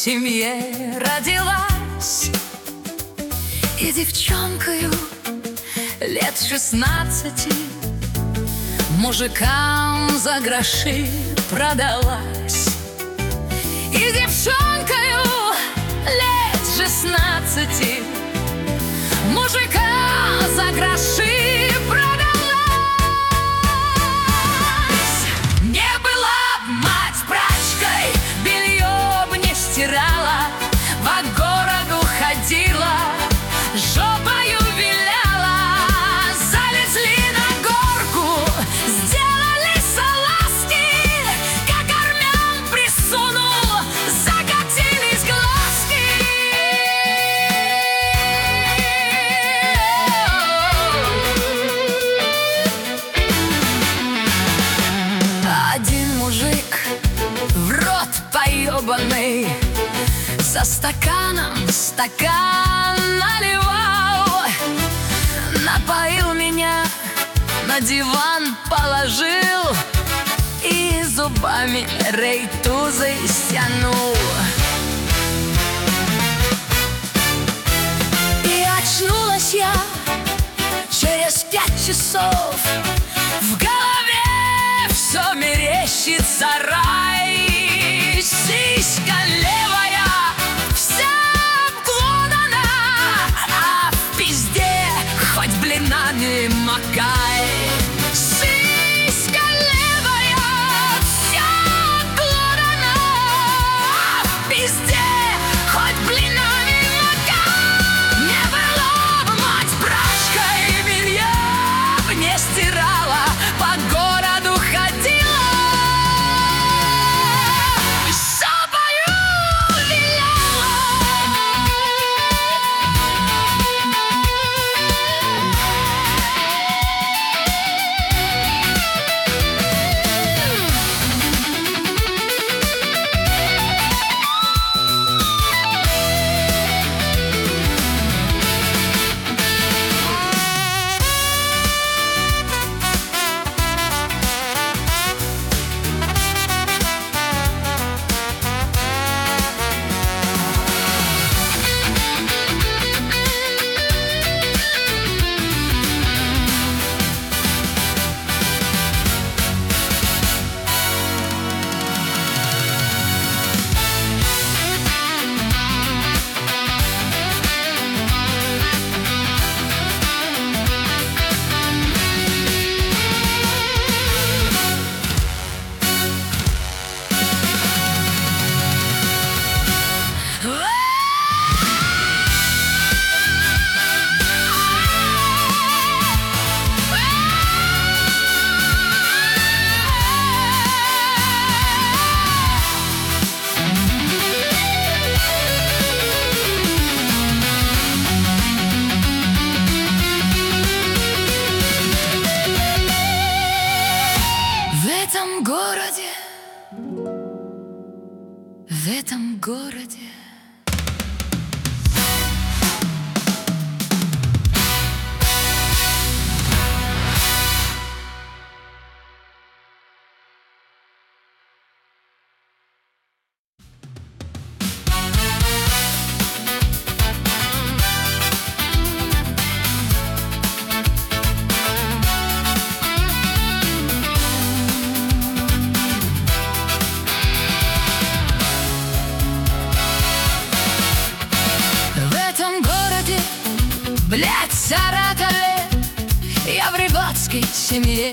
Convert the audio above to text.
семье родилась, и девчонкою лет 16 мужикам за гроши продалась. И девчонкою лет 16 мужика за гроши продалась. Не была б мать прачкой, белье б не стирала, по городу ходила, жопою виляла. Залезли на горку, сделали салазки, как армян присунул, закатились глазки. Один мужик в рот поебанный за стаканом стакан наливал, напоил меня, на диван положил и зубами рейтузы стянул. И очнулась я через 5 часов. В голове все мерещится рай. Сиська левая вся обглодана, а в пизде хоть блинами макай. Сиська левая вся обглодана, а в пизде хоть блинами макай. Не была бы мать прачкой, белье б не стирала, по городу ходила, жопою виляла. В этом городе блядь, Саратове, я в рыбацкой семье.